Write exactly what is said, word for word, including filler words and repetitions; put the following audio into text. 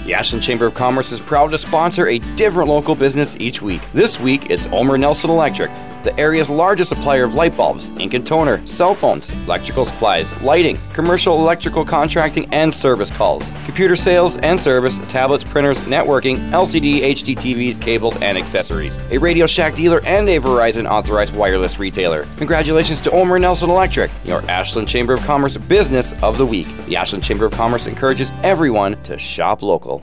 The Ashland Chamber of Commerce is proud to sponsor a different local business each week. This week, it's Ulmer Nelson Electric, the area's largest supplier of light bulbs, ink and toner, cell phones, electrical supplies, lighting, commercial electrical contracting, and service calls, computer sales and service, tablets, printers, networking, L C D, H D T Vs, cables, and accessories. A Radio Shack dealer and a Verizon authorized wireless retailer. Congratulations to Ulmer Nelson Electric, your Ashland Chamber of Commerce Business of the Week. The Ashland Chamber of Commerce encourages everyone to shop local.